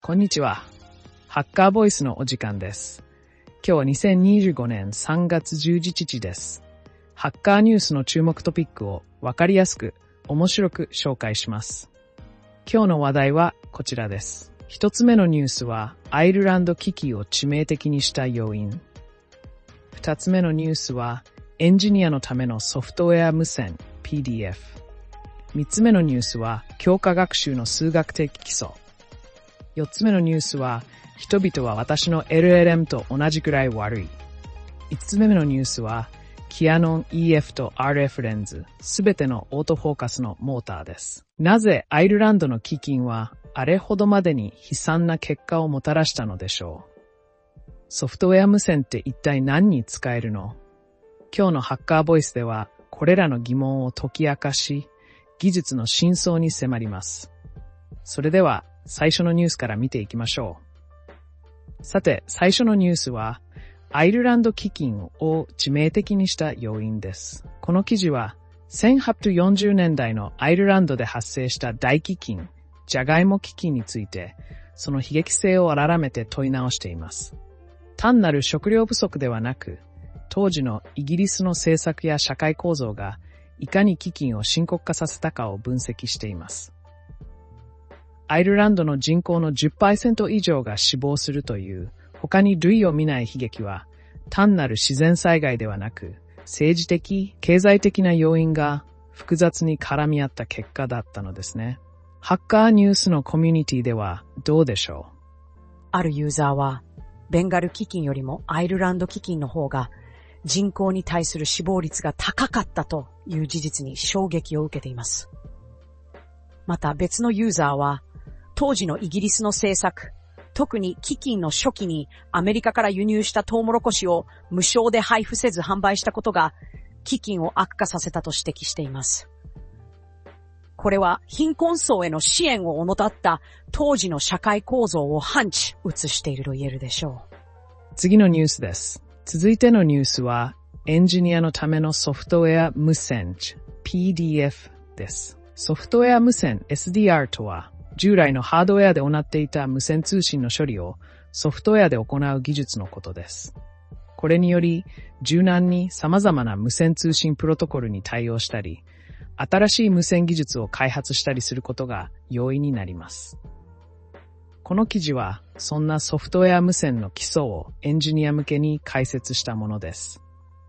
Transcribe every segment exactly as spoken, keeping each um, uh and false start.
こんにちは。ハッカーボイスのお時間です。今日はにせんにじゅうごねんさんがつじゅうしちにちです。ハッカーニュースの注目トピックをわかりやすく、面白く紹介します。今日の話題はこちらです。一つ目のニュースは、アイルランド危機を致命的にした要因。二つ目のニュースは、エンジニアのためのソフトウェア無線 ピーディーエフ。三つ目のニュースは、強化学習の数学的基礎。四つ目のニュースは、人々は私の エルエルエム と同じくらい悪い。五つ目のニュースは、キヤノン イーエフ と アールエフ レンズ、すべてのオートフォーカスのモーターです。なぜアイルランドの飢饉は、あれほどまでに悲惨な結果をもたらしたのでしょう。ソフトウェア無線って一体何に使えるの？今日のハッカーボイスでは、これらの疑問を解き明かし、技術の真相に迫ります。それでは、最初のニュースから見ていきましょう。さて、最初のニュースは、アイルランド飢饉を致命的にした要因です。この記事は、せんはっぴゃくよんじゅうねんだいのアイルランドで発生した大飢饉、ジャガイモ飢饉について、その悲劇性を改めて問い直しています。単なる食料不足ではなく、当時のイギリスの政策や社会構造がいかに飢饉を深刻化させたかを分析しています。アイルランドの人口の じゅっパーセント 以上が死亡するという他に類を見ない悲劇は単なる自然災害ではなく政治的、経済的な要因が複雑に絡み合った結果だったのですね。ハッカーニュースのコミュニティではどうでしょう？ あるユーザーはベンガル飢饉よりもアイルランド飢饉の方が人口に対する死亡率が高かったという事実に衝撃を受けています。また別のユーザーは当時のイギリスの政策、特に飢饉の初期にアメリカから輸入したトウモロコシを無償で配布せず販売したことが飢饉を悪化させたと指摘しています。これは貧困層への支援を怠った当時の社会構造を反地映していると言えるでしょう。 次のニュースです。続いてのニュースはエンジニアのためのソフトウェア無線 ピーディーエフ です。ソフトウェア無線 エスディーアール とは従来のハードウェアで行っていた無線通信の処理をソフトウェアで行う技術のことです。これにより柔軟に様々な無線通信プロトコルに対応したり、新しい無線技術を開発したりすることが容易になります。この記事はそんなソフトウェア無線の基礎をエンジニア向けに解説したものです。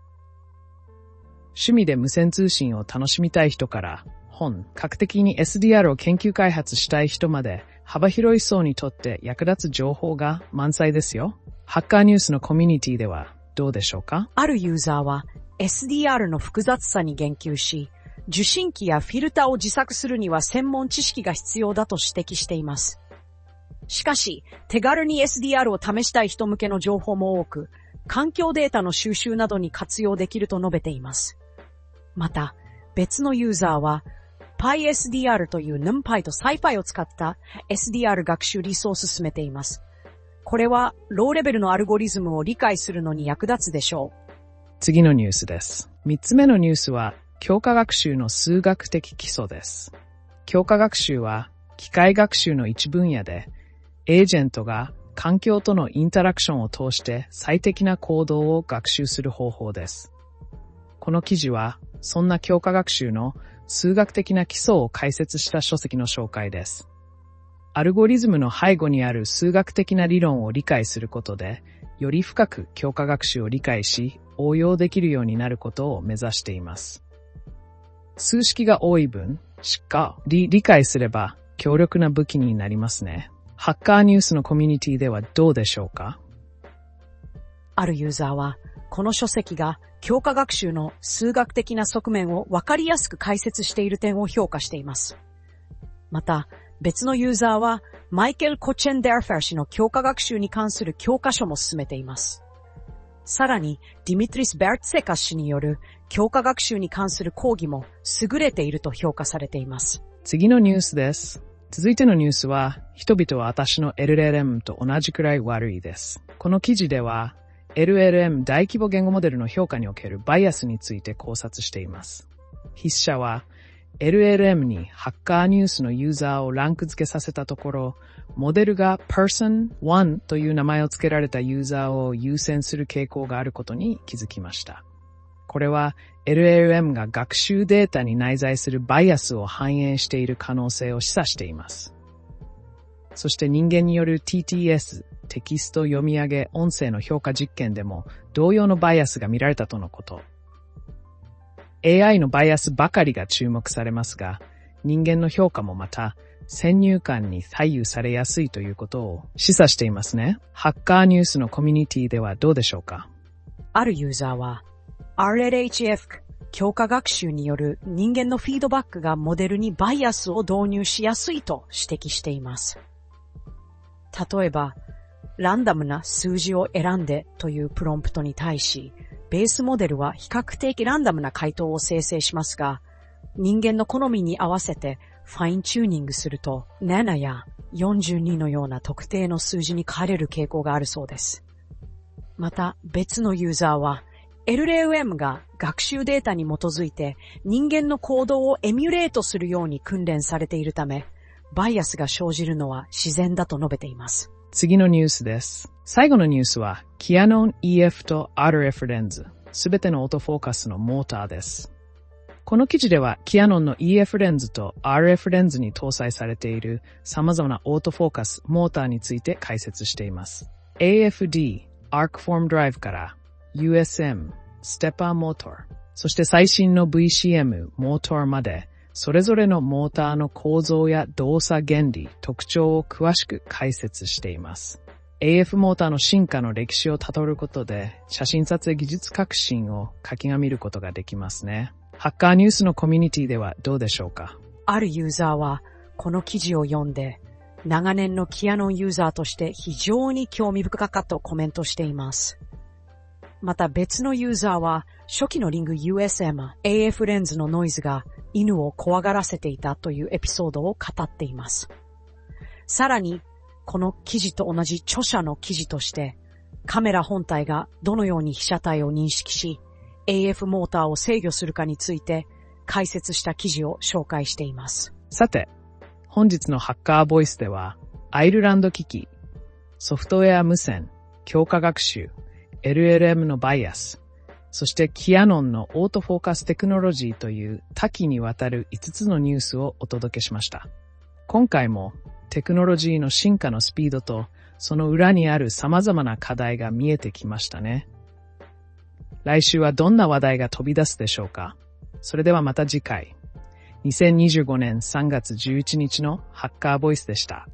趣味で無線通信を楽しみたい人から本格的に エスディーアール を研究開発したい人まで幅広い層にとって役立つ情報が満載ですよ。ハッカーニュースのコミュニティではどうでしょうか？ あるユーザーは エスディーアール の複雑さに言及し、受信機やフィルターを自作するには専門知識が必要だと指摘しています。しかし、手軽に エスディーアール を試したい人向けの情報も多く、環境データの収集などに活用できると述べています。また、別のユーザーは、PySDR という NumPy と SciPy を使った エスディーアール 学習リソースを進めています。これは、ローレベルのアルゴリズムを理解するのに役立つでしょう。 次のニュースです。三つ目のニュースは、強化学習の数学的基礎です。強化学習は、機械学習の一分野で、エージェントが環境とのインタラクションを通して最適な行動を学習する方法です。この記事は、そんな強化学習の数学的な基礎を解説した書籍の紹介です。アルゴリズムの背後にある数学的な理論を理解することで、より深く強化学習を理解し、応用できるようになることを目指しています。数式が多い分、しっかり理解すれば強力な武器になりますね。ハッカーニュースのコミュニティではどうでしょうか？ あるユーザーは、この書籍が強化学習の数学的な側面を分かりやすく解説している点を評価しています。また、別のユーザーは、マイケル・コチェン・デアフェル氏の強化学習に関する教科書も進めています。さらに、ディミトリス・ベルツェカ氏による強化学習に関する講義も優れていると評価されています。 次のニュースです。続いてのニュースは、人々は私の エルエルエム と同じくらい悪いです。この記事では、エルエルエム 大規模言語モデルの評価におけるバイアスについて考察しています。筆者は、エルエルエム にハッカーニュースのユーザーをランク付けさせたところ、 モデルが パーソンワン という名前を付けられたユーザーを優先する傾向があることに気づきました。これは エルエルエム が学習データに内在するバイアスを反映している可能性を示唆しています。そして人間による ティーティーエス、テキスト読み上げ音声の評価実験でも同様のバイアスが見られたとのこと。エーアイ のバイアスばかりが注目されますが、人間の評価もまた先入観に左右されやすいということを示唆していますね。ハッカーニュースのコミュニティではどうでしょうか？ あるユーザーは アールエルエイチエフ 強化学習による人間のフィードバックがモデルにバイアスを導入しやすいと指摘しています。例えば、ランダムな数字を選んでというプロンプトに対し、ベースモデルは比較的ランダムな回答を生成しますが、人間の好みに合わせてファインチューニングするとななやよんじゅうにのような特定の数字に変えれる傾向があるそうです。また別のユーザーは エルエルエム が学習データに基づいて人間の行動をエミュレートするように訓練されているため、バイアスが生じるのは自然だと述べています。 次のニュースです。最後のニュースはキヤノン イーエフ と アールエフ レンズ、すべてのオートフォーカスのモーターです。この記事ではキヤノンの イーエフ レンズと アールエフ レンズに搭載されている様々なオートフォーカス、モーターについて解説しています。エーエフディー、Arcform Drive から ユーエスエム、Stepper Motor、そして最新の ブイシーエム、Motor まで、それぞれのモーターの構造や動作原理、特徴を詳しく解説しています。エーエフ モーターの進化の歴史をたどることで、写真撮影技術革新を書き見ることができますね。ハッカーニュースのコミュニティではどうでしょうか？ あるユーザーは、この記事を読んで、長年のキヤノンユーザーとして非常に興味深かったとコメントしています。また別のユーザーは、初期のリング ユーエスエム、エーエフ レンズのノイズが犬を怖がらせていたというエピソードを語っています。さらに、この記事と同じ著者の記事として、カメラ本体がどのように被写体を認識し、エーエフ モーターを制御するかについて解説した記事を紹介しています。 さて、本日のハッカーボイスでは、アイルランド機器、ソフトウェア無線、強化学習、エルエルエム のバイアス、そしてキヤノンのオートフォーカステクノロジーという多岐にわたるいつつのニュースをお届けしました。今回もテクノロジーの進化のスピードとその裏にある様々な課題が見えてきましたね。来週はどんな話題が飛び出すでしょうか？それではまた次回。にせんにじゅうごねんさんがつじゅういちにちのハッカーボイスでした。